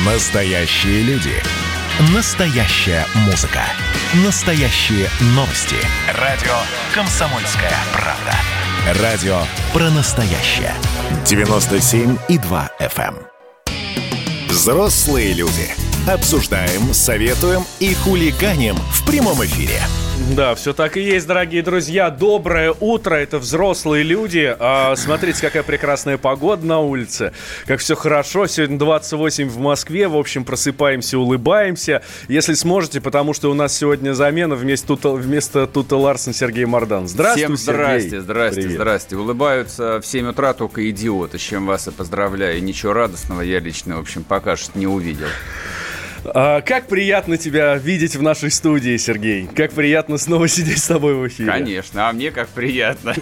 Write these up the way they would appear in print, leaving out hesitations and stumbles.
Настоящие люди. Настоящая музыка. Настоящие новости. Радио «Комсомольская правда». Радио про настоящее. 97,2 FM. Взрослые люди. Обсуждаем, советуем и хулиганим в прямом эфире. Да, все так и есть, дорогие друзья. Доброе утро, это взрослые люди. Смотрите, какая прекрасная погода на улице. Как все хорошо. Сегодня 28 в Москве. В общем, просыпаемся, улыбаемся. Если сможете, потому что у нас сегодня замена вместо Тута Ларсен Сергей Мордан. Здравствуй, всем Сергей. Здрасте. Улыбаются в 7 утра только идиоты, с чем вас и поздравляю. Ничего радостного я лично, в общем, пока что не увидел. Как приятно тебя видеть в нашей студии, Сергей. Как приятно снова сидеть с тобой в эфире. Конечно, а мне как приятно.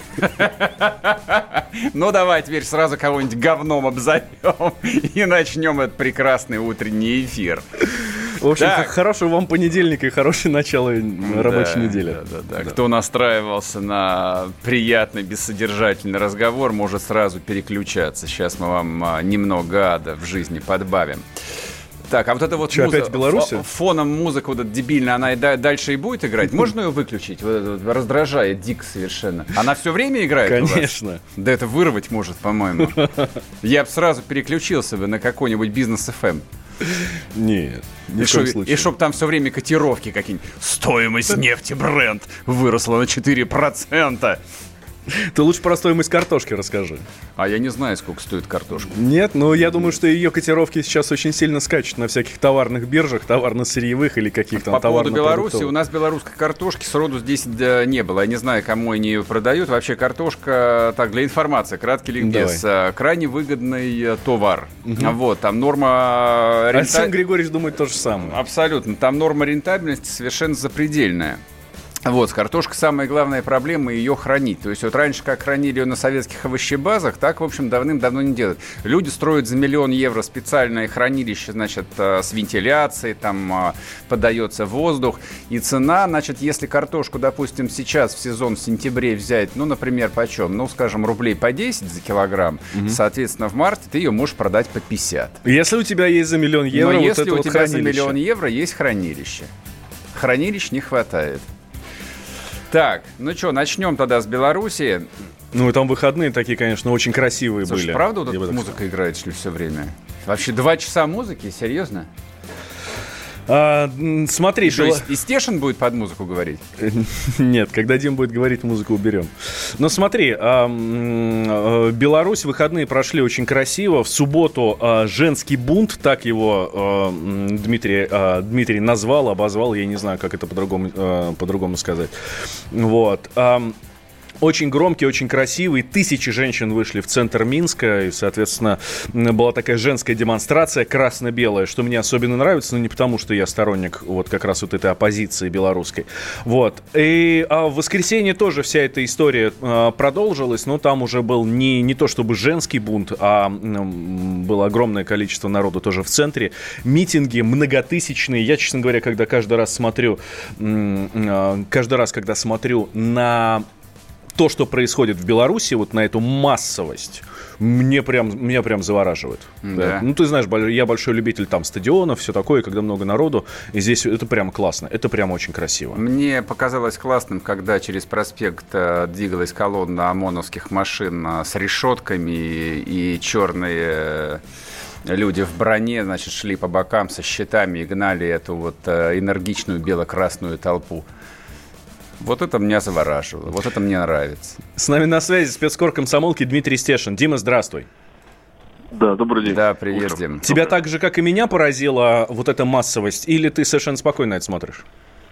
Ну, давай теперь сразу кого-нибудь говном обзовем и начнем этот прекрасный утренний эфир. В общем, хорошего вам понедельника и хорошее начало рабочей недели. Да. Кто настраивался на приятный, бессодержательный разговор, может сразу переключаться. Сейчас мы вам немного ада в жизни подбавим. Так, а вот это вот опять в Беларуси? Фоном музыка вот эта дебильная, она и дальше и будет играть? Можно ее выключить? Вот раздражает дико совершенно. Она все время играет? Конечно. Да это вырвать может, по-моему. Я бы сразу переключился бы на какой-нибудь бизнес-ФМ. Нет, ни в коем случае. И чтоб там все время котировки какие-нибудь. Стоимость нефти Brent выросла на 4%. Ты лучше про стоимость картошки расскажи. А я не знаю, сколько стоит картошка. Нет, но я думаю, что ее котировки сейчас очень сильно скачут на всяких товарных биржах, товарно-сырьевых или каких-то по поводу товарно-продуктовых. Беларуси, у нас белорусской картошки сроду здесь не было. Я не знаю, кому они ее продают. Вообще картошка, так, для информации, краткий ликбез. Крайне выгодный товар. Вот, там норма... Александр Григорьевич думает то же самое. Абсолютно. Там норма рентабельности совершенно запредельная. Вот, с картошкой самая главная проблема — ее хранить. То есть вот раньше, как хранили ее на советских овощебазах, так, в общем, давным-давно не делают. Люди строят за 1 000 000 евро специальное хранилище, значит, с вентиляцией, там подается воздух. И цена, значит, если картошку, допустим, сейчас в сезон в сентябре взять, ну, например, почем? Ну, скажем, рублей по 10 за килограмм, соответственно, в марте ты ее можешь продать по 50. Если у тебя есть за 1 000 000 евро, но вот если это у вот тебя за 1 хранилище. 000 000 евро есть хранилище. Хранилищ не хватает. Так, ну что, начнем тогда с Белоруссии. Ну, и там выходные такие, конечно, очень красивые. Слушай, были. Правда вот эта музыка играет, что ли, все время? Вообще 2 часа музыки? Серьезно? Смотри, что, и Стешин будет под музыку говорить? Нет, когда Дим будет говорить, музыку уберем. Но смотри, Беларусь, выходные прошли очень красиво. В субботу женский бунт, так его Дмитрий назвал, обозвал, я не знаю, как это по-другому сказать. Вот. Очень громкий, очень красивый. 1000 женщин вышли в центр Минска. И, соответственно, была такая женская демонстрация красно-белая, что мне особенно нравится, но не потому, что я сторонник вот как раз вот этой оппозиции белорусской. Вот. И в воскресенье тоже вся эта история продолжилась, но там уже был не то чтобы женский бунт, а было огромное количество народу тоже в центре. Митинги многотысячные. Я, честно говоря, каждый раз, когда смотрю на то, что происходит в Беларуси, вот на эту массовость, меня прям завораживает. Да. Ну, ты знаешь, я большой любитель там стадионов, все такое, когда много народу, и здесь это прям классно, это прям очень красиво. Мне показалось классным, когда через проспект двигалась колонна ОМОНовских машин с решетками, и черные люди в броне, значит, шли по бокам со щитами и гнали эту вот энергичную бело-красную толпу. Вот это меня завораживало, вот это мне нравится. С нами на связи спецкор комсомолки Дмитрий Стешин. Дима, здравствуй. Да, добрый день. Да, привет, Дим. Тебя так же, как и меня, поразила вот эта массовость, или ты совершенно спокойно это смотришь?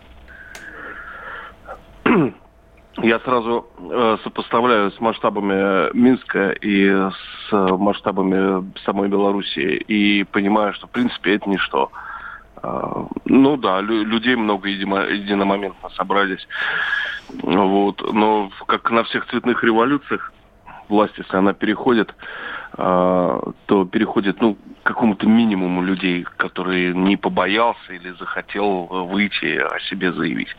Я сразу сопоставляю с масштабами Минска и с масштабами самой Белоруссии и понимаю, что, в принципе, это ничто. Ну да, людей много единомоментно собрались. Вот. Но как на всех цветных революциях, власть, если она переходит, то переходит к какому-то минимуму людей, который не побоялся или захотел выйти о себе заявить.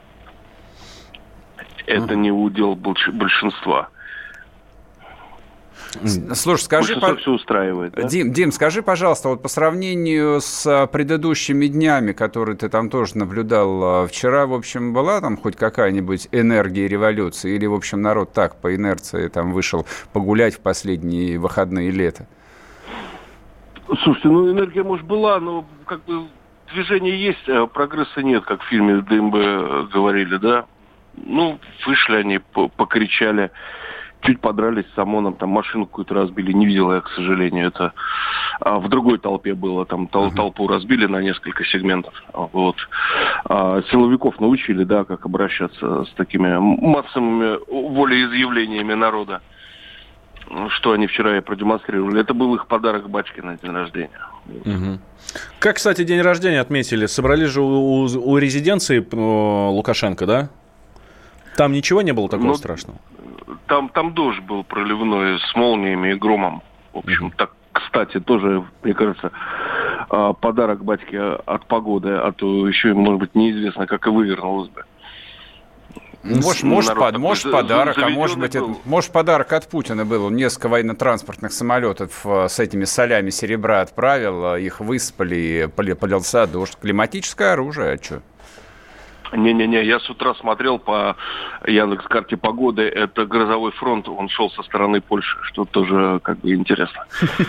Это не удел большинства. Слушай, скажи, все устраивает, да? Дим, скажи, пожалуйста, вот по сравнению с предыдущими днями, которые ты там тоже наблюдал, вчера, в общем, была там хоть какая-нибудь энергия революции? Или, в общем, народ так по инерции там вышел погулять в последние выходные лета? Слушайте, энергия, может, была, но как бы движение есть, а прогресса нет, как в фильме ДМБ говорили, да? Вышли они, покричали, чуть подрались с ОМОНом, там машину какую-то разбили, не видел я, к сожалению, это в другой толпе было, там толпу разбили на несколько сегментов, вот. Силовиков научили, да, как обращаться с такими массовыми волеизъявлениями народа, что они вчера и продемонстрировали. Это был их подарок батьке на день рождения. Угу. Как, кстати, день рождения отметили? Собрались же у резиденции Лукашенко, да? Там ничего не было такого страшного? Там дождь был проливной с молниями и громом. В общем, так, кстати, тоже, мне кажется, подарок батьке от погоды, а то еще, может быть, неизвестно, как и вывернулось бы. Может, подарок, а может, подарок от Путина был. Он несколько военно-транспортных самолетов с этими солями серебра отправил, их выспали, полился дождь. Климатическое оружие, а что? Не-не-не, я с утра смотрел по Яндекс.Карте погоды, это грозовой фронт, он шел со стороны Польши, что тоже как бы интересно.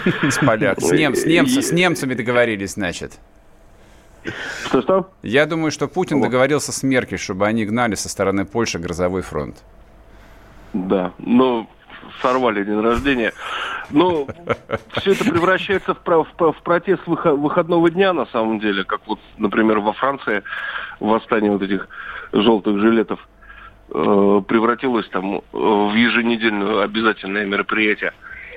С немцами договорились, значит. Что? Я думаю, что Путин договорился с Меркель, чтобы они гнали со стороны Польши грозовой фронт. Да, сорвали день рождения. Но все это превращается в протест выходного дня, на самом деле, как вот, например, во Франции восстание вот этих желтых жилетов превратилось там в еженедельное обязательное мероприятие.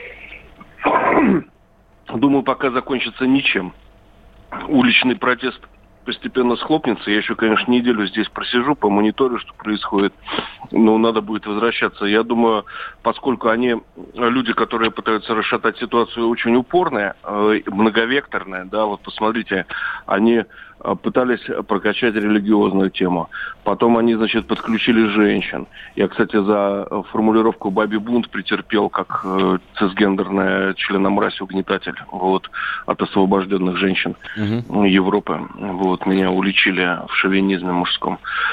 Думаю, пока закончится ничем. Уличный протест постепенно схлопнется. Я еще, конечно, неделю здесь просижу, помониторю, что происходит. Но надо будет возвращаться. Я думаю, поскольку люди, которые пытаются расшатать ситуацию, очень упорные, многовекторные, да, вот посмотрите, они пытались прокачать религиозную тему. Потом они, подключили женщин. Я, кстати, за формулировку «бабий бунт» претерпел как цисгендерная членомразь-угнетатель от освобожденных женщин Европы. Меня уличили в шовинизме мужском.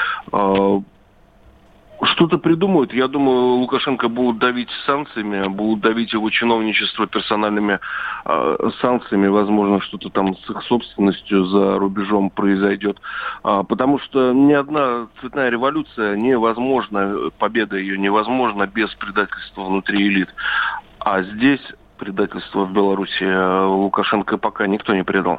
Что-то придумают. Я думаю, Лукашенко будут давить санкциями, будут давить его чиновничество персональными санкциями. Возможно, что-то там с их собственностью за рубежом произойдет. Потому что ни одна цветная революция невозможна, победа ее невозможна без предательства внутри элит. А здесь предательство в Беларуси Лукашенко пока никто не предал.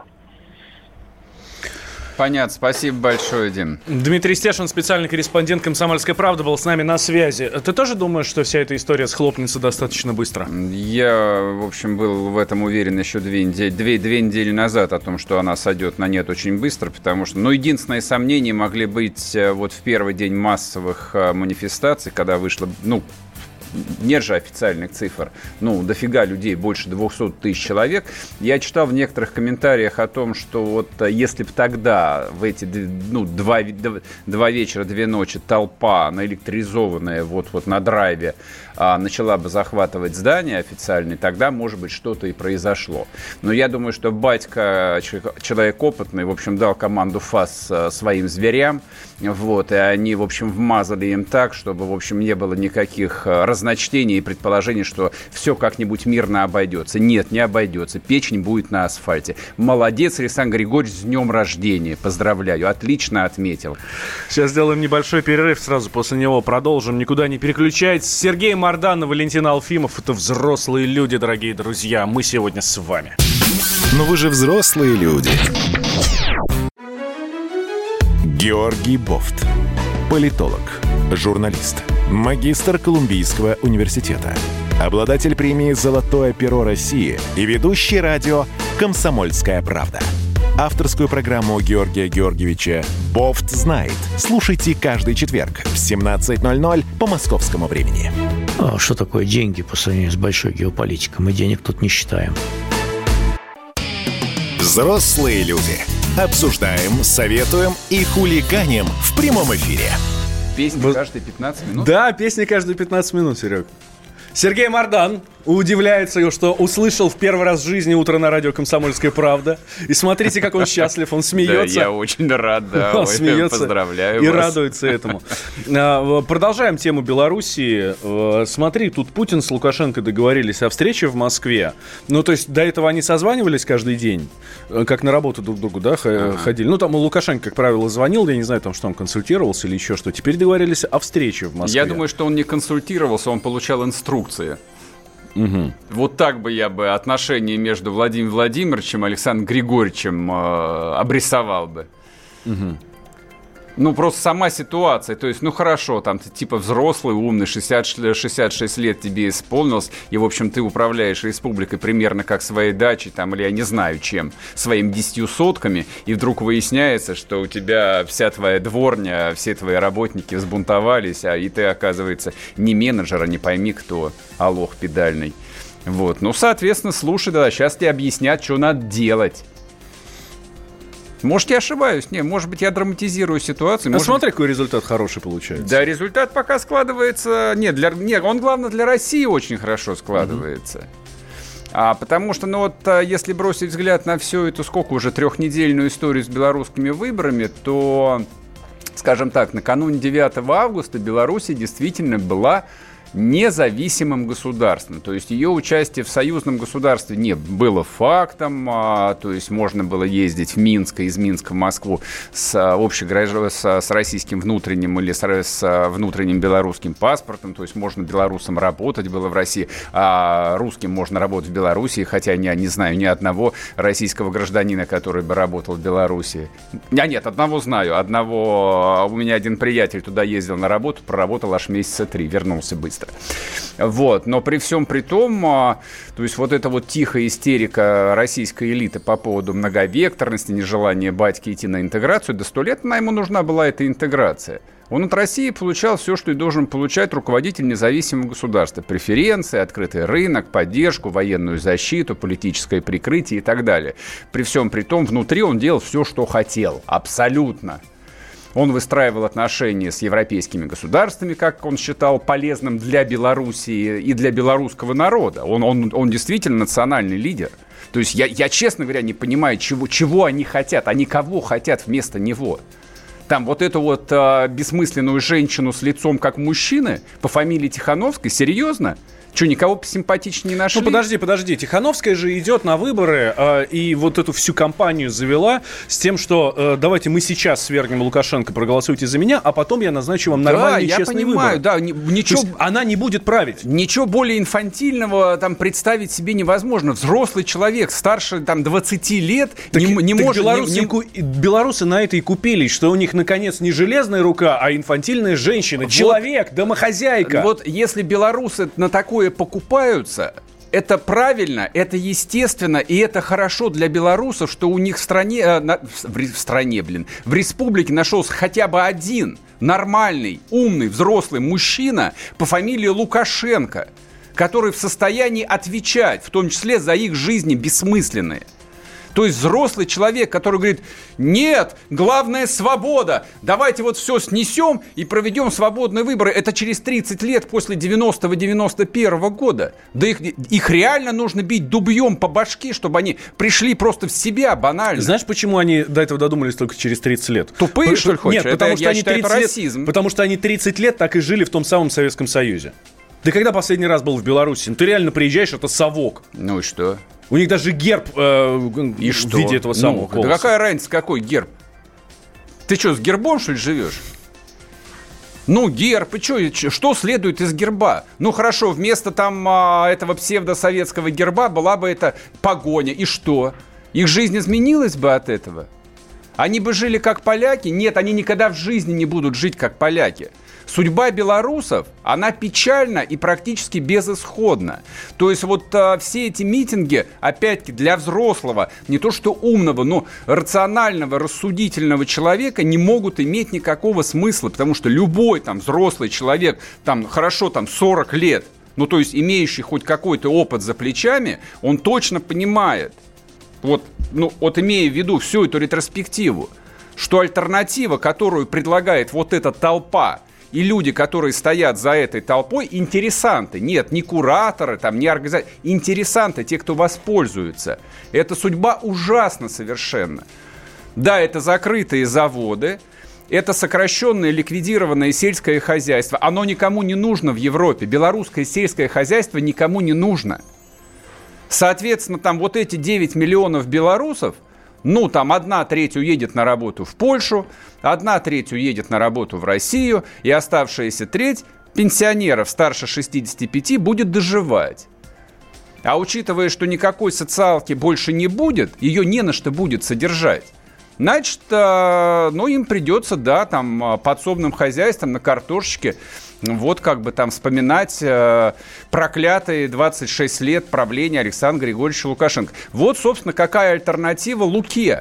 Понятно, спасибо большое, Дим. Дмитрий Стешин, специальный корреспондент «Комсомольской правды», был с нами на связи. Ты тоже думаешь, что вся эта история схлопнется достаточно быстро? Я, в общем, был в этом уверен еще две недели назад о том, что она сойдет на нет очень быстро, потому что, единственные сомнения могли быть в первый день массовых манифестаций, когда вышло, нет же официальных цифр, дофига людей, больше 200 тысяч человек. Я читал в некоторых комментариях о том, что если бы тогда в эти 2 вечера, 2 ночи толпа наэлектризованная на драйве начала бы захватывать здания официальные, тогда, может быть, что-то и произошло. Но я думаю, что батька, человек опытный, в общем, дал команду ФАС своим зверям, и они, в общем, вмазали им так, чтобы, в общем, не было никаких разночтений и предположений, что все как-нибудь мирно обойдется. Нет, не обойдется. Печень будет на асфальте. Молодец, Александр Григорьевич, с днем рождения. Поздравляю. Отлично отметил. Сейчас сделаем небольшой перерыв, сразу после него продолжим. Никуда не переключайтесь. Сергей Мардан и Валентин Алфимов. Это взрослые люди, дорогие друзья. Мы сегодня с вами. Но вы же взрослые люди. Георгий Бофт. Политолог, журналист, магистр Колумбийского университета, обладатель премии «Золотое перо России» и ведущий радио «Комсомольская правда». Авторскую программу Георгия Георгиевича «Бофт знает». Слушайте каждый четверг в 17:00 по московскому времени. Что такое деньги по сравнению с большой геополитикой? Мы денег тут не считаем. Взрослые люди. Обсуждаем, советуем и хулиганим в прямом эфире. Песни каждые 15 минут? Да, песни каждые 15 минут, Серег. Сергей Мардан удивляется, что услышал в первый раз в жизни «Утро на радио Комсомольская правда». И смотрите, как он счастлив, он смеется. Да, я очень рад, да. Он смеется. Поздравляю и вас. радуется этому. Продолжаем тему Белоруссии. Смотри, тут Путин с Лукашенко договорились о встрече в Москве. Ну, то есть до этого они созванивались каждый день, как на работу друг к другу, да, ходили. Ну, там Лукашенко, как правило, звонил, я не знаю, там, что он консультировался или еще что. Теперь договорились о встрече в Москве. Я думаю, что он не консультировался, он получал инструкции. Угу. Вот так бы я бы отношения между Владимиром Владимировичем и Александром Григорьевичем обрисовал бы. Угу. Ну, просто сама ситуация. То есть, ну, хорошо, там ты типа взрослый, умный, 66 лет тебе исполнилось, и, в общем, ты управляешь республикой примерно как своей дачей, там, или я не знаю чем, своими 10 сотками, и вдруг выясняется, что у тебя вся твоя дворня, все твои работники взбунтовались, и ты, оказывается, не менеджер, а не пойми кто, а лох педальный. Вот, ну, соответственно, слушай, да, сейчас тебе объяснят, что надо делать. Может, я ошибаюсь, не, может быть, я драматизирую ситуацию. А смотри, какой результат хороший получается. Да, результат пока складывается... Нет, он, главное, для России очень хорошо складывается. Потому что, ну вот, если бросить взгляд на всю эту, сколько уже, 3-недельную историю с белорусскими выборами, то, скажем так, накануне 9 августа Беларусь действительно была независимым государством. То есть ее участие в союзном государстве не было фактом, то есть можно было ездить в Минск, из Минска в Москву с российским внутренним или с внутренним белорусским паспортом, то есть можно белорусам работать было в России, а русским можно работать в Белоруссии, хотя я не знаю ни одного российского гражданина, который бы работал в Белоруссии. Нет, одного знаю, у меня один приятель туда ездил на работу, проработал аж месяца 3, вернулся быстро. Вот, но при всем при том, то есть вот эта вот тихая истерика российской элиты по поводу многовекторности, нежелания батьки идти на интеграцию, до 100 лет ему нужна была эта интеграция. Он от России получал все, что и должен получать руководитель независимого государства. Преференции, открытый рынок, поддержку, военную защиту, политическое прикрытие и так далее. При всем при том, внутри он делал все, что хотел. Абсолютно. Он выстраивал отношения с европейскими государствами, как он считал полезным для Белоруссии и для белорусского народа. Он действительно национальный лидер. То есть я, честно говоря, не понимаю, чего они хотят. Они кого хотят вместо него? Там вот эту вот бессмысленную женщину с лицом как мужчины по фамилии Тихановской? Серьезно? Что, никого посимпатичнее не нашли? Ну, подожди. Тихановская же идет на выборы и вот эту всю кампанию завела с тем, что давайте мы сейчас свергнем Лукашенко, проголосуйте за меня, а потом я назначу вам нормальный, честный выбор. Да, ничего... она не будет править. Ничего более инфантильного там представить себе невозможно. Взрослый человек, старше там 20 лет, не может... Белорусы на это и купились, что у них, наконец, не железная рука, а инфантильная женщина. Вот, человек, домохозяйка. Вот если белорусы на такое покупаются, это правильно, это естественно, и это хорошо для белорусов, что у них в республике нашелся хотя бы один нормальный, умный, взрослый мужчина по фамилии Лукашенко, который в состоянии отвечать, в том числе за их жизни бессмысленные. То есть взрослый человек, который говорит: нет, главное свобода, давайте вот все снесем и проведем свободные выборы. Это через 30 лет после 90-91 года. Да их реально нужно бить дубьем по башке, чтобы они пришли просто в себя банально. Знаешь, почему они до этого додумались только через 30 лет? Тупые, что ли, хочешь? Нет, потому что они 30 лет, потому что они 30 лет так и жили в том самом Советском Союзе. Ты когда последний раз был в Беларуси? Ты реально приезжаешь, это совок. Ну и что? У них даже герб в виде этого самого колоса. Да какая разница, какой герб? Ты что, с гербом, что ли, живешь? Ну, герб, и что следует из герба? Ну, хорошо, вместо там этого псевдосоветского герба была бы эта погоня. И что? Их жизнь изменилась бы от этого? Они бы жили как поляки? Нет, они никогда в жизни не будут жить как поляки. Судьба белорусов, она печальна и практически безысходна. То есть вот все эти митинги, опять-таки, для взрослого, не то что умного, но рационального, рассудительного человека не могут иметь никакого смысла, потому что любой там взрослый человек, там хорошо, там 40 лет, ну то есть имеющий хоть какой-то опыт за плечами, он точно понимает, вот имея в виду всю эту ретроспективу, что альтернатива, которую предлагает вот эта толпа, и люди, которые стоят за этой толпой, интересанты. Нет, не кураторы, там, не организаторы, интересанты, те, кто воспользуются. Эта судьба ужасна совершенно. Да, это закрытые заводы, это сокращенное, ликвидированное сельское хозяйство. Оно никому не нужно в Европе. Белорусское сельское хозяйство никому не нужно. Соответственно, там вот эти 9 миллионов белорусов, ну, там 1/3 уедет на работу в Польшу, 1/3 уедет на работу в Россию, и оставшаяся треть пенсионеров старше 65 будет доживать. А учитывая, что никакой социалки больше не будет, ее не на что будет содержать, значит, ну, им придется, да, там, подсобным хозяйством на картошечке, вот как бы там вспоминать проклятые 26 лет правления Александра Григорьевича Лукашенко. Вот, собственно, какая альтернатива Луке.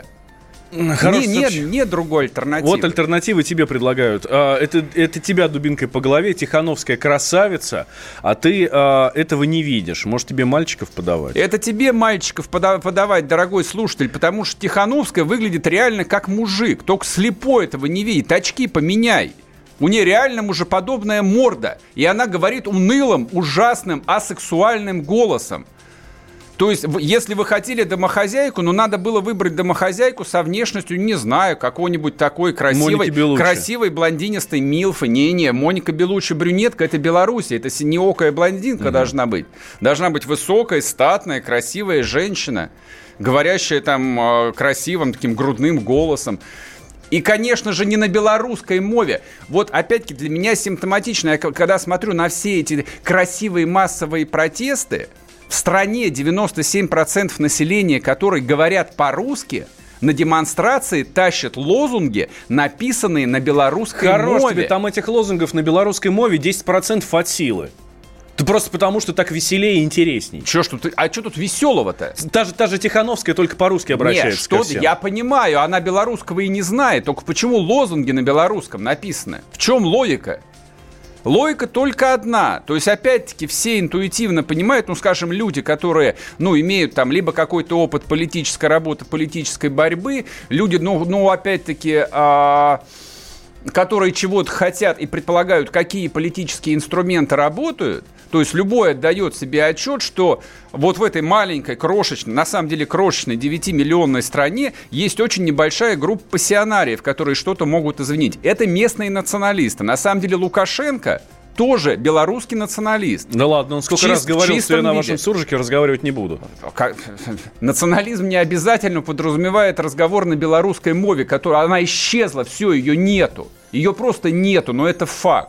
Нет другой альтернативы. Вот альтернативы тебе предлагают. Это тебя дубинкой по голове, Тихановская красавица, а ты этого не видишь. Может, тебе мальчиков подавать? Это тебе мальчиков подавать, дорогой слушатель, потому что Тихановская выглядит реально как мужик. Только слепой этого не видит. Очки поменяй. У нее реально мужеподобная морда. И она говорит унылым, ужасным, асексуальным голосом. То есть, если вы хотели домохозяйку, ну, надо было выбрать домохозяйку со внешностью, не знаю, какой-нибудь такой красивой блондинистой милфы. Не, Моника Белуччи брюнетка, это Белоруссия, это синеокая блондинка должна быть. Должна быть высокая, статная, красивая женщина, говорящая там красивым таким грудным голосом. И, конечно же, не на белорусской мове. Вот, опять-таки, для меня симптоматично, я когда смотрю на все эти красивые массовые протесты, в стране 97% населения, которые говорят по-русски, на демонстрации тащат лозунги, написанные на белорусской мове. Хорош тебе, там этих лозунгов на белорусской мове 10% от силы. Ты просто потому, что так веселее и интересней. А что тут веселого-то? Та же Тихановская только по-русски обращается ко всем. Я понимаю, она белорусского и не знает. Только почему лозунги на белорусском написаны? В чем логика? Логика только одна. То есть, опять-таки, все интуитивно понимают, ну, скажем, люди, которые, ну, имеют там либо какой-то опыт политической работы, политической борьбы, люди, ну опять-таки... которые чего-то хотят и предполагают, какие политические инструменты работают, то есть любой отдает себе отчет, что вот в этой маленькой, крошечной, на самом деле крошечной 9-миллионной стране есть очень небольшая группа пассионариев, которые что-то могут изменить. Это местные националисты. На самом деле Лукашенко тоже белорусский националист. Да ладно, он сколько раз говорил, что я на вашем суржике разговаривать не буду. Национализм не обязательно подразумевает разговор на белорусской мове, которая, она исчезла, все, ее нету. Ее просто нету, но это факт.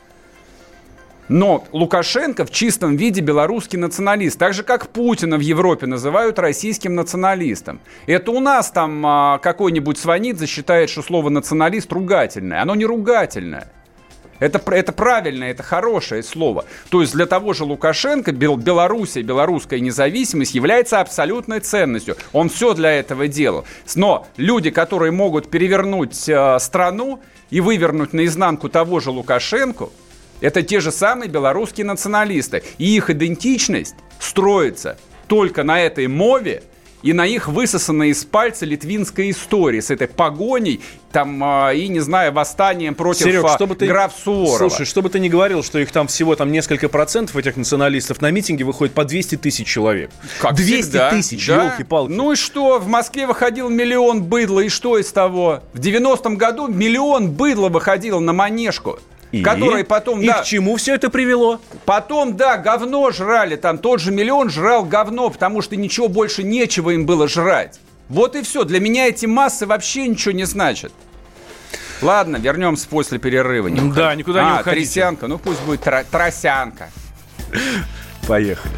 Но Лукашенко в чистом виде белорусский националист. Так же, как Путина в Европе называют российским националистом. Это у нас там какой-нибудь Сванидзе считает, что слово националист ругательное. Оно не ругательное. Это правильное, это хорошее слово. То есть для того же Лукашенко Белоруссия, белорусская независимость является абсолютной ценностью. Он все для этого делал. Но люди, которые могут перевернуть страну и вывернуть наизнанку того же Лукашенко, это те же самые белорусские националисты. И их идентичность строится только на этой мове и на их высосанной из пальца литвинской истории с этой погоней там, и, не знаю, восстанием против граф Суворова. Слушай, что бы ты ни говорил, что их там всего там несколько процентов, этих националистов, на митинге выходит по 200 тысяч человек. Как 200 тысяч, да? Елки-палки. Ну и что? В Москве выходил 1 миллион быдла, и что из того? В 90-м году 1 миллион быдла выходило на Манежку. Которые потом, и к чему все это привело? Потом, да, говно жрали. Там тот же 1 миллион жрал говно, потому что ничего больше нечего им было жрать. Вот и все. Для меня эти массы вообще ничего не значат. Ладно, вернемся после перерыва. Да, никуда не уходите. Трясянка, ну пусть будет тросянка. Поехали.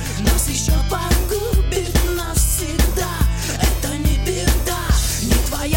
Нас еще погубит навсегда. Это не беда, не твоя.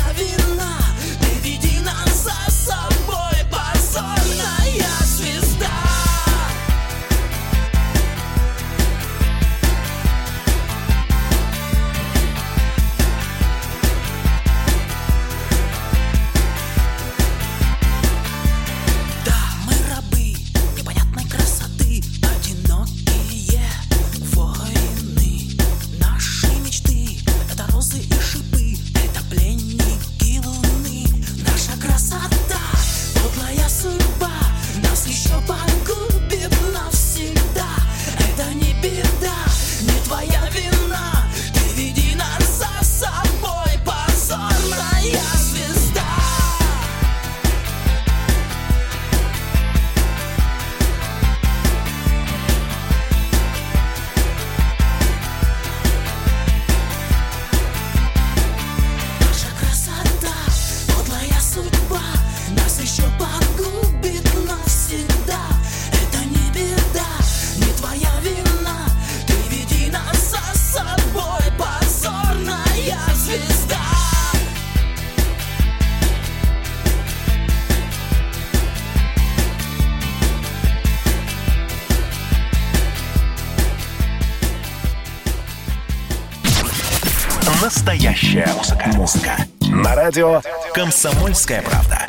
Настоящая музыка. На радио «Комсомольская правда».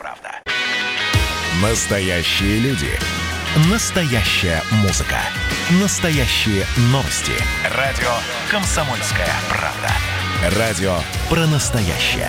Настоящие люди. Настоящая музыка. Настоящие новости. Радио «Комсомольская правда». Радио про настоящее.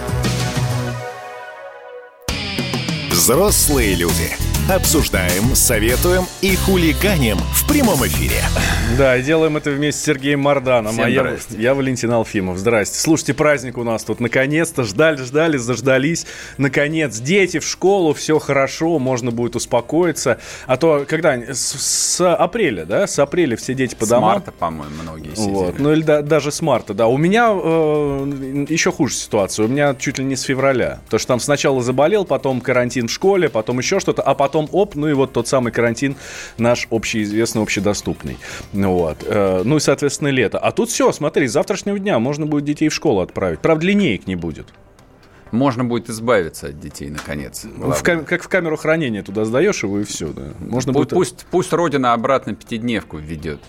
Взрослые люди. Обсуждаем, советуем и хулиганим в прямом эфире. Да, и делаем это вместе с Сергеем Марданом. Я Валентин Алфимов. Здрасте. Слушайте, праздник у нас тут наконец-то. Ждали, заждались. Наконец, дети в школу, все хорошо, можно будет успокоиться. А то когда? С апреля, да? С апреля все дети по домам. С марта, по-моему, многие сидели. Вот. Ну или даже с марта, да. У меня еще хуже ситуация. У меня чуть ли не с февраля. Потому что там сначала заболел, потом карантин в школе, потом еще что-то, а потом ну и вот тот самый карантин наш общеизвестный, общедоступный. Вот. Ну и, соответственно, лето. А тут все, смотри, с завтрашнего дня можно будет детей в школу отправить. Правда, линеек не будет. Можно будет избавиться от детей, наконец. Как в камеру хранения туда сдаешь его, и все. Да. Можно пусть Родина обратно пятидневку введет.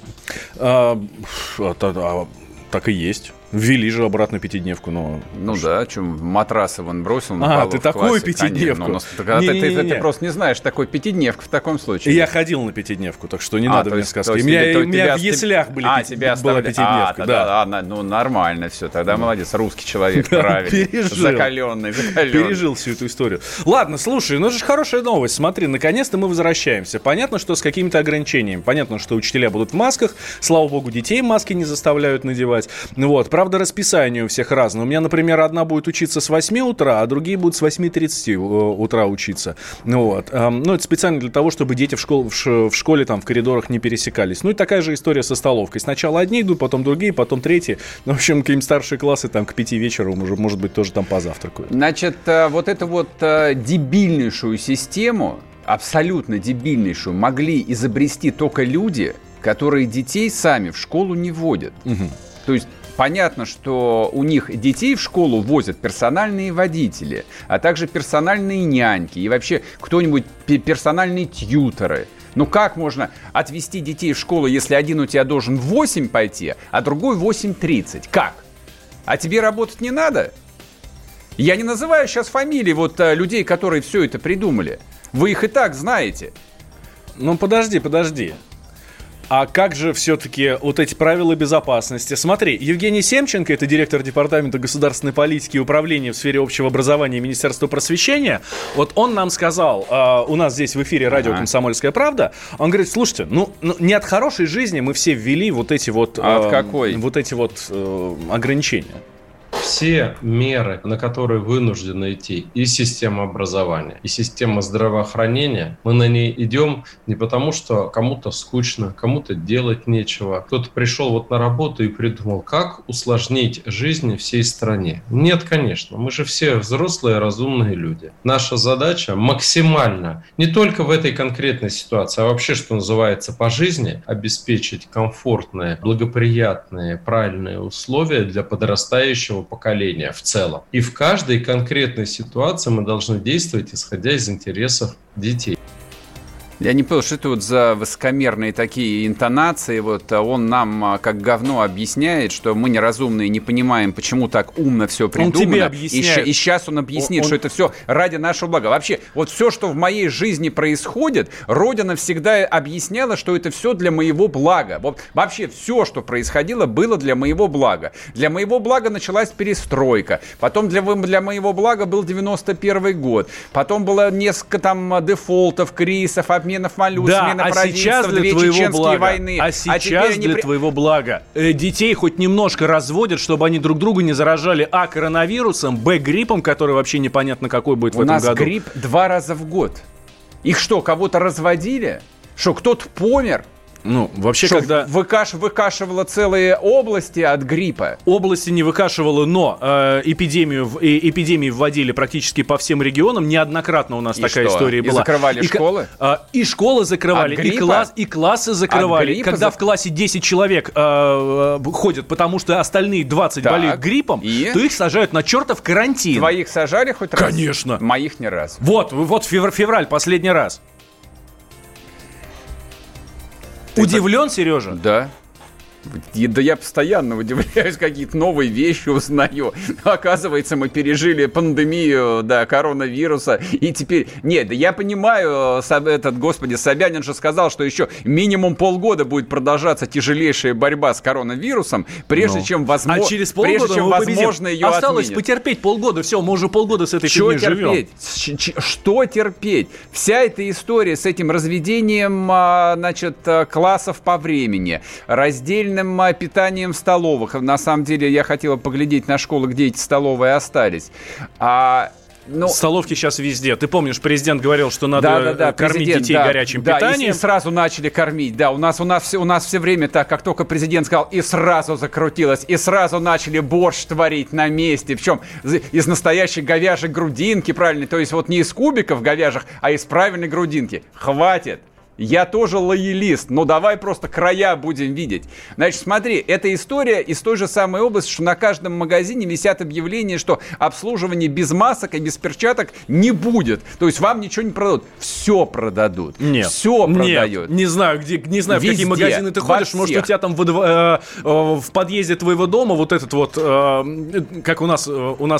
Так и есть. Ввели же обратно пятидневку, но... Ну да, чем матрасы вон бросил на полу ты такую пятидневку? Ты просто не знаешь, такой пятидневка в таком случае. Я ходил на пятидневку, так что не надо мне сказки. У меня в яслях была пятидневка. Да, ну нормально все, тогда молодец, русский человек, правильный, закаленный. Пережил всю эту историю. Ладно, слушай, ну это же хорошая новость. Смотри, наконец-то мы возвращаемся. Понятно, что с какими-то ограничениями. Понятно, что учителя будут в масках. Слава богу, детей маски не заставляют надевать. Вот. Правда, расписание у всех разное. У меня, например, одна будет учиться с 8 утра, а другие будут с 8:30 утра учиться. Вот. Ну, это специально для того, чтобы дети в школе там, в коридорах не пересекались. Ну, и такая же история со столовкой. Сначала одни идут, потом другие, потом третьи. Ну, в общем, какие-нибудь старшие классы там, к 5 вечера уже, может быть, тоже там позавтракают. Значит, вот эту вот дебильнейшую систему, абсолютно дебильнейшую, могли изобрести только люди, которые детей сами в школу не водят. Угу. То есть понятно, что у них детей в школу возят персональные водители, а также персональные няньки и вообще кто-нибудь персональные тьюторы. Ну как можно отвезти детей в школу, если один у тебя должен в 8 пойти, а другой в 8:30? Как? А тебе работать не надо? Я не называю сейчас фамилии вот людей, которые все это придумали. Вы их и так знаете. Ну подожди. А как же все-таки вот эти правила безопасности? Смотри, Евгений Семченко, это директор департамента государственной политики и управления в сфере общего образования Министерства просвещения, вот он нам сказал, у нас здесь в эфире радио «Комсомольская правда», он говорит, слушайте, ну не от хорошей жизни мы все ввели вот эти вот... от какой? Вот эти вот ограничения. Все меры, на которые вынуждены идти и система образования, и система здравоохранения, мы на ней идем не потому, что кому-то скучно, кому-то делать нечего. Кто-то пришел вот на работу и придумал, как усложнить жизнь всей стране. Нет, конечно, мы же все взрослые, разумные люди. Наша задача максимально, не только в этой конкретной ситуации, а вообще, что называется, по жизни, обеспечить комфортные, благоприятные, правильные условия для подрастающего поколения в целом. И в каждой конкретной ситуации мы должны действовать, исходя из интересов детей. Я не понял, что это вот за высокомерные такие интонации. Вот он нам как говно объясняет, что мы неразумные, не понимаем, почему так умно все придумано. Он тебе объясняет. И сейчас он объяснит, что это все ради нашего блага. Вообще, вот все, что в моей жизни происходит, Родина всегда объясняла, что это все для моего блага. Вот вообще все, что происходило, было для моего блага. Для моего блага началась перестройка. Потом для моего блага был 91-й год. Потом было несколько там дефолтов, кризисов, обменов валют, смена правительства, две чеченские войны. А сейчас для твоего блага детей хоть немножко разводят, чтобы они друг друга не заражали коронавирусом, гриппом, который вообще непонятно какой будет в этом году. У нас грипп 2 раза в год. Их что, кого-то разводили? Что, кто-то помер? Ну, вообще, что, когда... выкашивало целые области от гриппа? Области не выкашивало, но эпидемии вводили практически по всем регионам. Неоднократно у нас такая история была. И закрывали школы? И школы закрывали, и классы закрывали. Когда в классе 10 человек ходят, потому что остальные 20 болеют гриппом, то их сажают на чертов карантин. Твоих сажали хоть раз? Конечно. Моих не раз. Вот февраль, последний раз. Удивлен, Сережа? Да. Да я постоянно удивляюсь, какие-то новые вещи узнаю. Оказывается, мы пережили пандемию, да, коронавируса, и теперь... Нет, да я понимаю, господи, Собянин же сказал, что еще минимум полгода будет продолжаться тяжелейшая борьба с коронавирусом, прежде чем возможно... А через полгода мы возможно, ее осталось отменят. Потерпеть полгода, все, мы уже полгода с этой фигней живем. Что терпеть? Вся эта история с этим разведением, значит, классов по времени, раздельным питанием в столовых. На самом деле, я хотел поглядеть на школы, где эти столовые остались. Столовки сейчас везде. Ты помнишь, президент говорил, что надо кормить детей горячим питанием. И сразу начали кормить. Да, у нас все время так, как только президент сказал, и сразу закрутилось, и сразу начали борщ творить на месте. Причем из настоящей говяжьей грудинки, правильно? То есть вот не из кубиков говяжьих, а из правильной грудинки. Хватит. Я тоже лоялист, но давай просто края будем видеть. Значит, смотри, эта история из той же самой области, что на каждом магазине висят объявления, что обслуживание без масок и без перчаток не будет. То есть вам ничего не продадут. Все продадут. Нет. Все продают. Не знаю, в какие магазины ты ходишь. Может, у тебя там в подъезде твоего дома вот этот вот, как у нас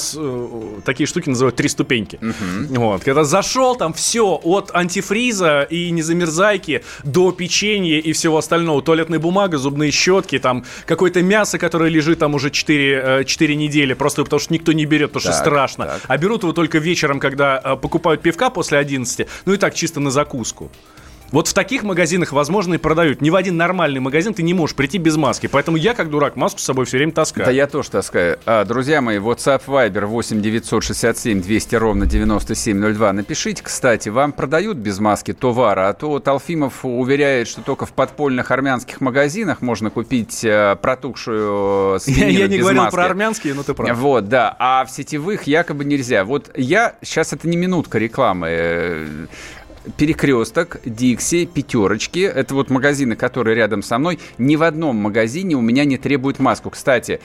такие штуки называют 3 ступеньки. Вот. Когда зашел, там все от антифриза и незамерзания до печенья и всего остального. Туалетная бумага, зубные щетки, там какое-то мясо, которое лежит там уже 4 недели, просто потому что никто не берет, потому что страшно. Так. А берут его только вечером, когда покупают пивка после 11, ну и так чисто на закуску. Вот в таких магазинах, возможно, и продают. Ни в один нормальный магазин ты не можешь прийти без маски. Поэтому я, как дурак, маску с собой все время таскаю. Да, я тоже таскаю. Друзья мои, WhatsApp, Viber 8 967 200 ровно 9702. Напишите, кстати, вам продают без маски товар, а то Талфимов уверяет, что только в подпольных армянских магазинах можно купить протухшую свинину без маски. Я не говорил про армянские, но ты прав. Вот, да. А в сетевых якобы нельзя. Вот сейчас это не минутка рекламы. Перекресток, Дикси, Пятерочки. Это вот магазины, которые рядом со мной. Ни в одном магазине у меня не требуют маску. Кстати,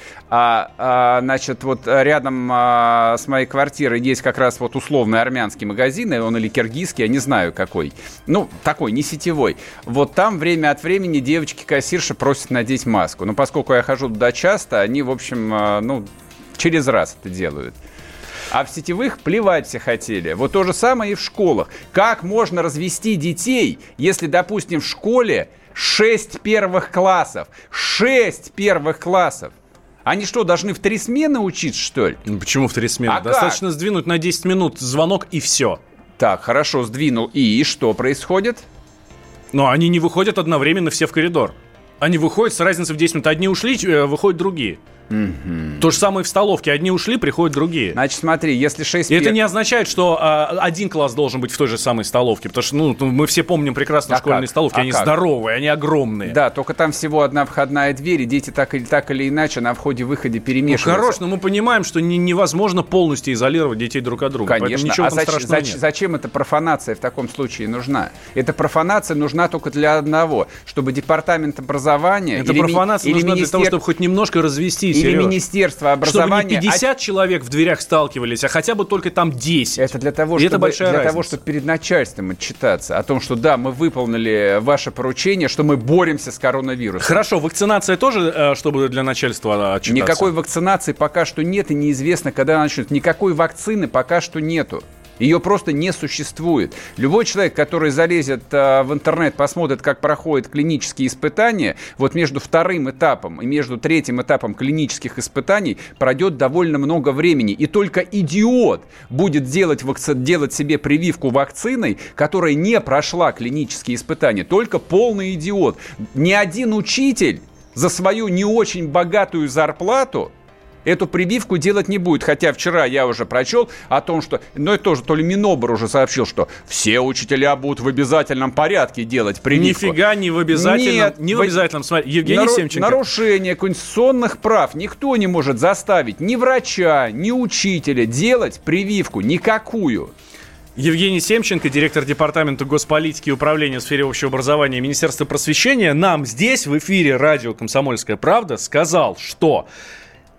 значит, вот рядом с моей квартирой есть как раз вот условный армянский магазин, он или киргизский, я не знаю какой. Ну, такой, не сетевой. Вот там время от времени девочки-кассирши просят надеть маску. Но поскольку я хожу туда часто, они, в общем, через раз это делают. А в сетевых плевать все хотели. Вот то же самое и в школах. Как можно развести детей, если, допустим, в школе 6 первых классов? 6 первых классов! Они что, должны в 3 смены учиться, что ли? Почему в 3 смены? Достаточно сдвинуть на 10 минут звонок и все. Так, хорошо, сдвинул. И что происходит? Но они не выходят одновременно все в коридор. Они выходят с разницей в 10 минут. Одни ушли, выходят другие. То же самое в столовке. Одни ушли, приходят другие. Значит, смотри, если 6... И это не означает, что один класс должен быть в той же самой столовке. Потому что, мы все помним прекрасно школьные столовки. Они здоровые, они огромные. Да, только там всего одна входная дверь, и дети так или иначе на входе-выходе перемешиваются. Ну, хорош, но мы понимаем, что невозможно полностью изолировать детей друг от друга. Конечно. Ничего там страшного нет. Зачем эта профанация в таком случае нужна? Эта профанация нужна только для одного, чтобы департамент образования... Эта профанация нужна для того, чтобы хоть немножко развестись. Или Министерство образования... Чтобы не 50 человек в дверях сталкивались, а хотя бы только там 10. Это для того, чтобы перед начальством отчитаться о том, что да, мы выполнили ваше поручение, что мы боремся с коронавирусом. Хорошо, вакцинация тоже, чтобы для начальства отчитаться? Никакой вакцинации пока что нет, и неизвестно, когда она начнется. Никакой вакцины пока что нету. Ее просто не существует. Любой человек, который залезет в интернет, посмотрит, как проходят клинические испытания, вот между 2-м этапом и между 3-м этапом клинических испытаний пройдет довольно много времени. И только идиот будет делать себе прививку вакциной, которая не прошла клинические испытания. Только полный идиот. Ни один учитель за свою не очень богатую зарплату эту прививку делать не будет. Хотя вчера я уже прочел о том, что... это тоже то ли Минобр уже сообщил, что все учителя будут в обязательном порядке делать прививку. Нифига не в обязательном. Нет, не в обязательном. Смотри, Евгений Семченко. Нарушение конституционных прав никто не может заставить ни врача, ни учителя делать прививку никакую. Евгений Семченко, директор департамента госполитики и управления в сфере общего образования Министерства просвещения, нам здесь в эфире радио «Комсомольская правда» сказал, что...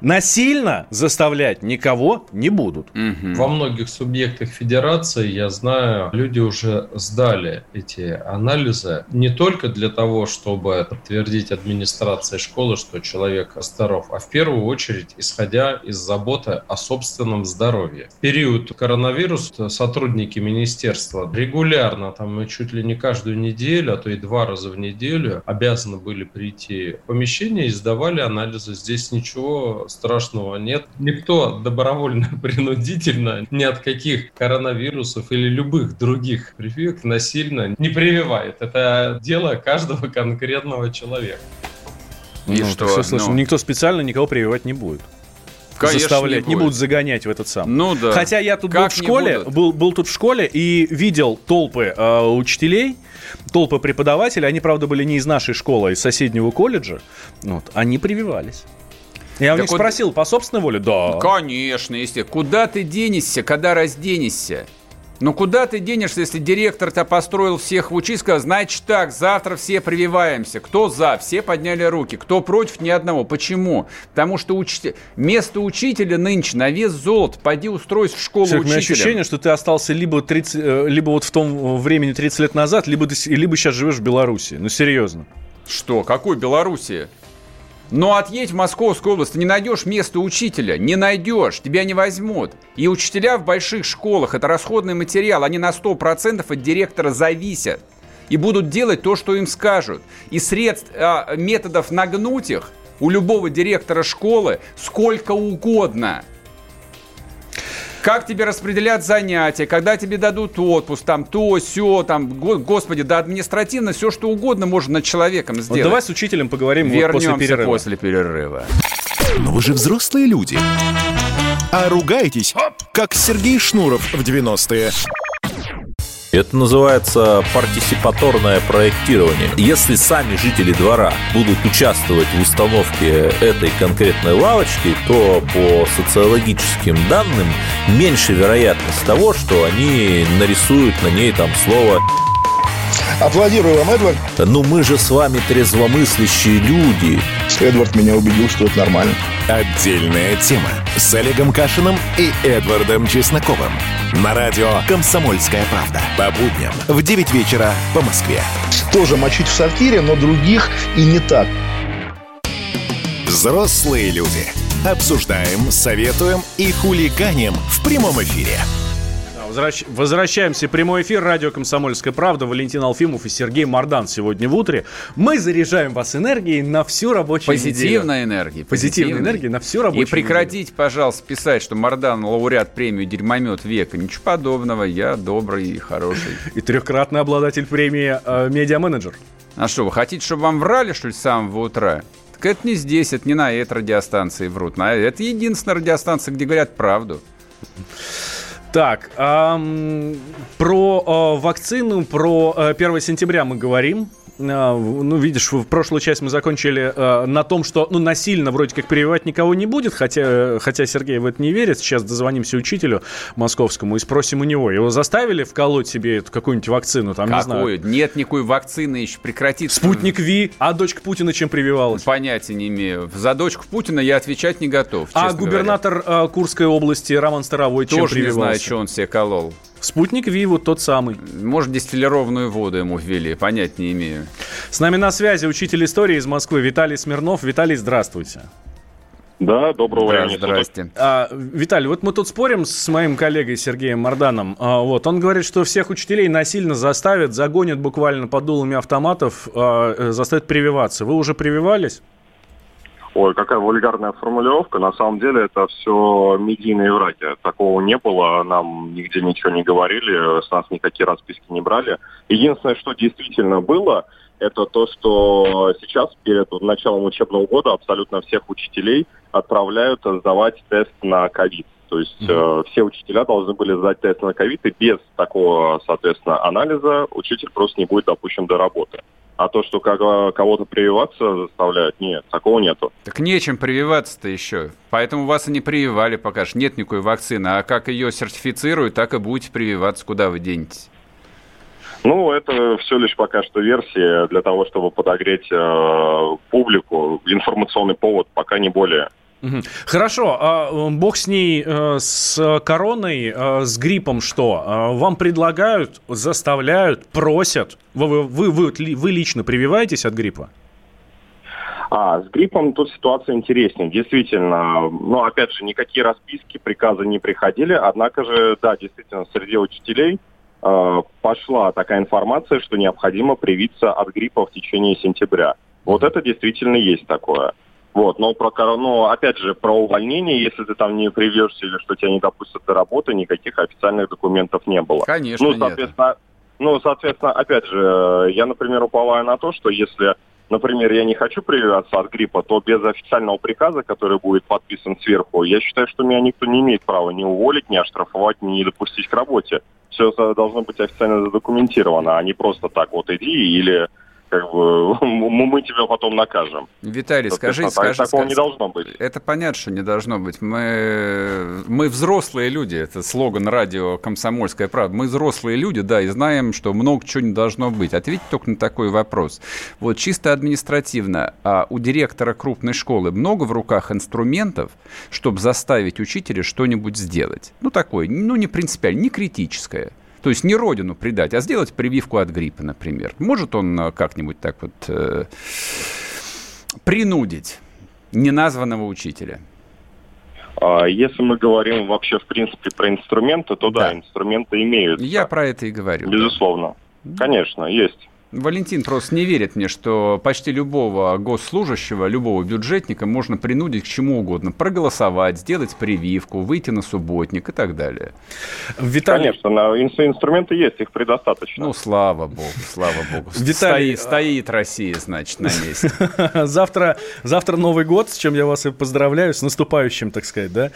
Насильно заставлять никого не будут. Во многих субъектах федерации, я знаю, люди уже сдали эти анализы не только для того, чтобы подтвердить администрации школы, что человек здоров, а в первую очередь исходя из заботы о собственном здоровье. В период коронавируса сотрудники министерства регулярно, там чуть ли не каждую неделю, а то и 2 раза в неделю обязаны были прийти в помещение и сдавали анализы. Здесь ничего страшного нет. Никто добровольно, принудительно ни от каких коронавирусов или любых других прививок насильно не прививает. Это дело каждого конкретного человека. И что? Все слышно. Никто специально никого прививать не будет. Конечно, заставлять, не будут загонять в этот сам. Ну да. Хотя я тут был в школе, был тут в школе и видел толпы учителей, толпы преподавателей. Они, правда, были не из нашей школы, а из соседнего колледжа. Вот, они прививались. Я у них спросил, по собственной воле? Да. Конечно, если. Куда ты денешься, когда разденешься? Ну куда ты денешься, если директор-то построил всех в учить, сказал, значит так, завтра все прививаемся. Кто за? Все подняли руки. Кто против? Ни одного. Почему? Потому что место учителя нынче на вес золота. Пойди устройся в школу учителем. У меня ощущение, что ты остался либо вот в том времени 30 лет назад, либо сейчас живешь в Беларуси. Ну серьезно. Что? Какой Беларуси? Но отъедь в Московскую область, ты не найдешь место учителя, не найдешь, тебя не возьмут. И учителя в больших школах, это расходный материал, они на 100% от директора зависят. И будут делать то, что им скажут. И методов нагнуть их у любого директора школы сколько угодно. Как тебе распределят занятия, когда тебе дадут отпуск, там то, сё, там, господи, да административно все, что угодно можно над человеком сделать. Вот давай с учителем поговорим Вернемся после перерыва. Но вы же взрослые люди. А ругаетесь, как Сергей Шнуров в 90-е. Это называется партисипаторное проектирование. Если сами жители двора будут участвовать в установке этой конкретной лавочки, то по социологическим данным меньше вероятность того, что они нарисуют на ней там слово. Аплодирую вам, Эдвард. Ну мы же с вами трезвомыслящие люди. Эдвард меня убедил, что это нормально. Отдельная тема с Олегом Кашиным и Эдвардом Чесноковым. На радио «Комсомольская правда». По будням в 9 вечера по Москве. Тоже мочить в сортире, но других и не так. Взрослые люди. Обсуждаем, советуем и хулиганим в прямом эфире. Возвращаемся в прямой эфир. Радио «Комсомольская правда». Валентин Алфимов и Сергей Мардан сегодня в утре. Мы заряжаем вас энергией на всю рабочую неделю. Позитивной энергией на всю рабочую неделю. И прекратите, пожалуйста, писать, что Мардан лауреат премии «Дерьмомет века». Ничего подобного. Я добрый и хороший. И 3-кратный обладатель премии «Медиаменеджер». А что, вы хотите, чтобы вам врали, что ли, с самого утра? Так это не здесь, это не на этой радиостанции врут. Это единственная радиостанция, где говорят правду. Так, про вакцину, про 1 сентября мы говорим. Ну, видишь, в прошлую часть мы закончили на том, что насильно вроде как прививать никого не будет, хотя Сергей в это не верит. Сейчас дозвонимся учителю московскому и спросим у него. Его заставили вколоть себе какую-нибудь вакцину? Там, какую? Не знаю. Нет никакой вакцины, еще прекратится. Спутник Ви. А дочка Путина чем прививалась? Понятия не имею. За дочку Путина я отвечать не готов, А губернатор Курской области Роман Старовой чем прививался? Тоже не знаю, что он себе колол. Спутник Ви, вот тот самый. Может, дистиллированную воду ему ввели, понять не имею. С нами на связи учитель истории из Москвы Виталий Смирнов. Виталий, здравствуйте. Да, доброго времени. Здрасте. Виталий, вот мы тут спорим с моим коллегой Сергеем Марданом. Он говорит, что всех учителей насильно заставят, загонят буквально под дулами автоматов, заставят прививаться. Вы уже прививались? Ой, какая вульгарная формулировка. На самом деле это все медийные враки. Такого не было, нам нигде ничего не говорили, с нас никакие расписки не брали. Единственное, что действительно было, это то, что сейчас перед началом учебного года абсолютно всех учителей отправляют сдавать тест на ковид. То есть все учителя должны были сдать тест на ковид, и без такого, соответственно, анализа учитель просто не будет допущен до работы. А то, что кого-то прививаться заставляют, нет, такого нету. Так нечем прививаться-то еще. Поэтому вас и не прививали пока что. Нет никакой вакцины. А как ее сертифицируют, так и будете прививаться. Куда вы денетесь? Это все лишь пока что версия для того, чтобы подогреть публику. Информационный повод, пока не более. Хорошо, бог с ней, с короной, с гриппом что? Вам предлагают, заставляют, просят? Вы лично прививаетесь от гриппа? С гриппом тут ситуация интереснее. Действительно, опять же, никакие расписки, приказы не приходили. Однако же, да, действительно, среди учителей пошла такая информация, что необходимо привиться от гриппа в течение сентября. Вот это действительно есть такое. Вот, но опять же, про увольнение, если ты там не привьешься или что тебя не допустят до работы, никаких официальных документов не было. Конечно, соответственно, опять же, я, например, уповаю на то, что если, например, я не хочу прививаться от гриппа, то без официального приказа, который будет подписан сверху, я считаю, что меня никто не имеет права ни уволить, ни оштрафовать, ни не допустить к работе. Все должно быть официально задокументировано, а не просто так вот иди или... мы тебя потом накажем. Виталий, скажите, такого не должно быть. Это понятно, что не должно быть. Мы взрослые люди, это слоган радио «Комсомольская правда». Мы взрослые люди, да, и знаем, что много чего не должно быть. Ответьте только на такой вопрос. Вот чисто административно, у директора крупной школы много в руках инструментов, чтобы заставить учителя что-нибудь сделать? Такое, не принципиально, не критическое. То есть не родину предать, а сделать прививку от гриппа, например. Может он как-нибудь так вот принудить неназванного учителя? Если мы говорим вообще, в принципе, про инструменты, то да, инструменты имеются. Я про это и говорю. Безусловно. Конечно, есть. Валентин просто не верит мне, что почти любого госслужащего, любого бюджетника можно принудить к чему угодно. Проголосовать, сделать прививку, выйти на субботник и так далее. Виталий... Конечно, инструменты есть, их предостаточно. Слава богу, слава богу. Виталий... Стоит Россия, значит, на месте. Завтра Новый год, с чем я вас и поздравляю, с наступающим, так сказать, да?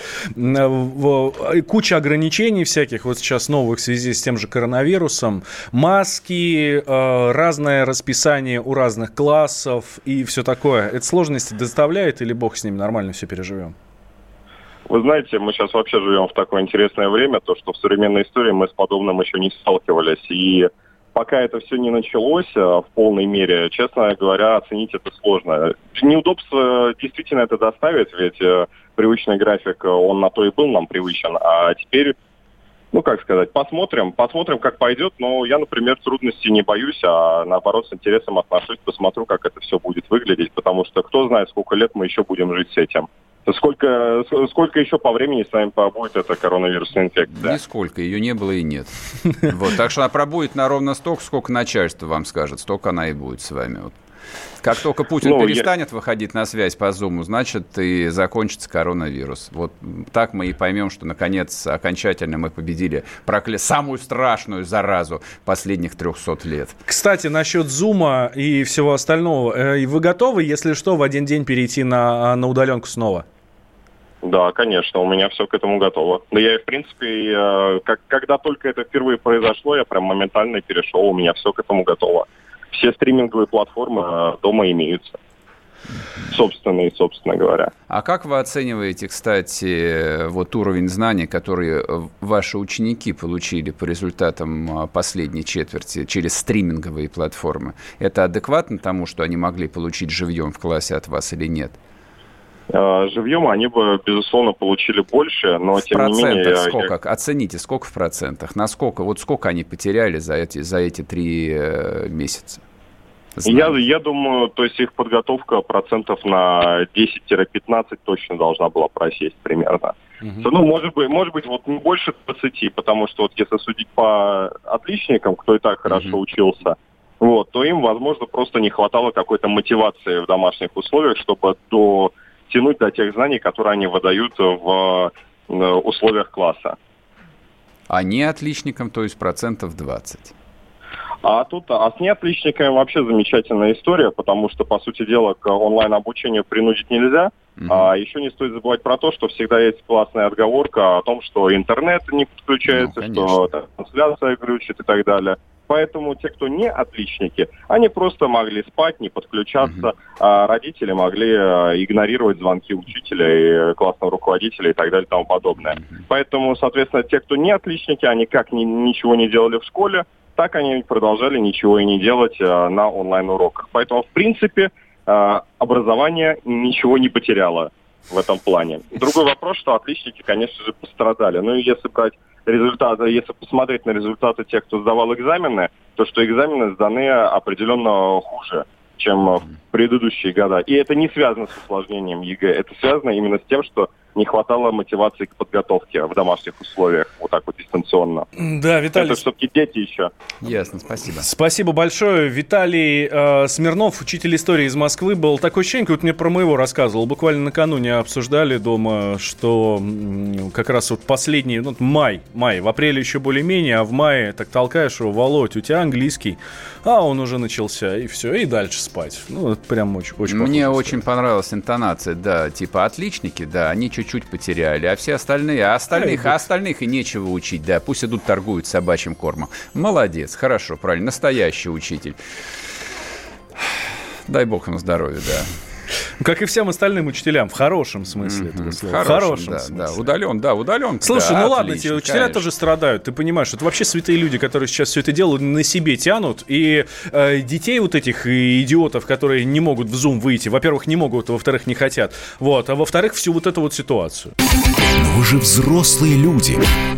Куча ограничений всяких, вот сейчас новых в связи с тем же коронавирусом. Маски, разное расписание у разных классов и все такое. Это сложности доставляет или бог с ними, нормально все переживем? Вы знаете, мы сейчас вообще живем в такое интересное время, то, что в современной истории мы с подобным еще не сталкивались. И пока это все не началось в полной мере, честно говоря, оценить это сложно. Неудобство действительно это доставит, ведь привычный график, он на то и был нам привычен, а теперь... посмотрим, как пойдет. Но я, например, трудностей не боюсь, а наоборот с интересом отношусь, посмотрю, как это все будет выглядеть, потому что кто знает, сколько лет мы еще будем жить с этим. Сколько еще по времени с нами побудет эта коронавирусная инфекция? Нисколько, ее не было и нет. Так что она пробудет ровно столько, сколько начальство вам скажет, столько она и будет с вами. Как только Путин перестанет выходить на связь по Зуму, значит, и закончится коронавирус. Вот так мы и поймем, что, наконец, окончательно мы победили самую страшную заразу последних 300 лет. Кстати, насчет Зума и всего остального. Вы готовы, если что, в один день перейти на удаленку снова? Да, конечно, у меня все к этому готово. Да я, в принципе, когда только это впервые произошло, я прям моментально перешел, у меня все к этому готово. Все стриминговые платформы дома имеются. Собственно говоря. А как вы оцениваете, кстати, уровень знаний, который ваши ученики получили по результатам последней четверти через стриминговые платформы? Это адекватно тому, что они могли получить живьем в классе от вас или нет? Живьем они бы, безусловно, получили больше, но тем не менее... Сколько? Оцените, сколько в процентах? Сколько они потеряли за эти 3 месяца? Я думаю, то есть их подготовка процентов на 10-15 точно должна была просесть примерно. Может быть, не больше 20, потому что если судить по отличникам, кто и так хорошо учился, то им, возможно, просто не хватало какой-то мотивации в домашних условиях, чтобы тянуть до тех знаний, которые они выдают в условиях класса. А не отличникам, то есть 20%. А с неотличниками вообще замечательная история, потому что, по сути дела, к онлайн-обучению принудить нельзя. А еще не стоит забывать про то, что всегда есть классная отговорка о том, что интернет не подключается, что трансляция глючит и так далее. Поэтому те, кто не отличники, они просто могли спать, не подключаться, а родители могли игнорировать звонки учителя и классного руководителя и так далее и тому подобное. Поэтому, соответственно, те, кто не отличники, они как ничего не делали в школе, так они продолжали ничего и не делать на онлайн-уроках. Поэтому, в принципе, образование ничего не потеряло. в этом плане. Другой вопрос, что отличники, конечно же, пострадали. Ну и если брать результаты, если посмотреть на результаты тех, кто сдавал экзамены, то что экзамены сданы определенно хуже, чем в предыдущие года. И это не связано с усложнением ЕГЭ, это связано именно с тем, что не хватало мотивации к подготовке в домашних условиях, вот так вот дистанционно. Да, Виталий... Это все-таки дети еще. Ясно, спасибо. Спасибо большое. Виталий Смирнов, учитель истории из Москвы, был такой ощущение, вот мне про моего рассказывал. Буквально накануне обсуждали дома, что как раз вот последний, май, в апреле еще более-менее, а в мае так толкаешь его: Володь, у тебя английский, а он уже начался, и все, и дальше спать. Ну, это прям очень Мне очень понравилась интонация, да, типа отличники, да, они чуть-чуть потеряли, а все остальные, остальных и нечего учить, да, пусть идут торгуют собачьим кормом. Молодец, хорошо, правильно, настоящий учитель. Дай бог ему здоровья, да. Как и всем остальным учителям, в хорошем смысле этого слова. В хорошем смысле. Да, удален. Слушай, да, ладно, отлично, тебе учителя конечно. тоже страдают, ты понимаешь, это вообще святые люди, которые сейчас все это делают, на себе тянут, и детей вот этих идиотов, которые не могут в Zoom выйти, во-первых, не могут, во-вторых, не хотят, вот, а во-вторых, всю вот эту вот ситуацию. Но вы же взрослые люди.